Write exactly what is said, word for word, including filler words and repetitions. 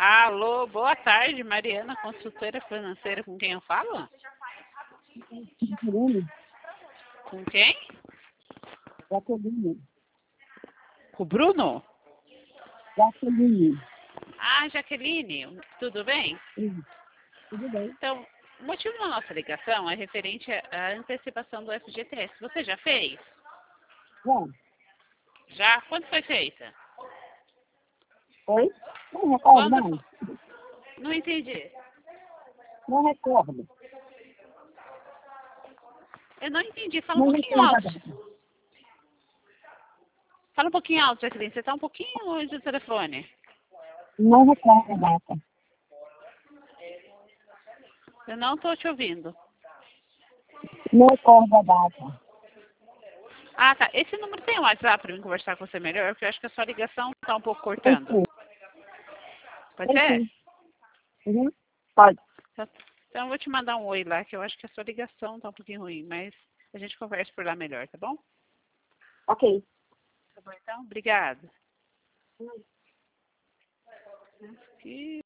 Alô, boa tarde, Mariana, consultora financeira, com quem eu falo? Bruno, Com quem? Jaqueline. Com o Bruno? Jaqueline. Ah, Jaqueline, tudo bem? Sim, tudo bem? Então, o motivo da nossa ligação é referente à antecipação do F G T S. Você já fez? Bom, Já? Quando foi feita? oi? Não recordo, Quando? não. fo- Não entendi. Não recordo. Eu não entendi. Fala um Não pouquinho recordo a alto. data. Fala um pouquinho alto, Jaqueline. Você está um pouquinho longe do telefone. Não recordo a data. Eu não estou te ouvindo. Não recordo a data. Ah, tá. Esse número tem um WhatsApp para mim conversar com você melhor? Porque eu acho que a sua ligação está um pouco Tem cortando. sim. Pode Tem ser? sim. Uhum. Pode. Então, então eu vou te mandar um oi lá, que eu acho que a sua ligação tá um pouquinho ruim, mas a gente conversa por lá melhor, tá bom? Ok. Tá bom, então? Obrigada. E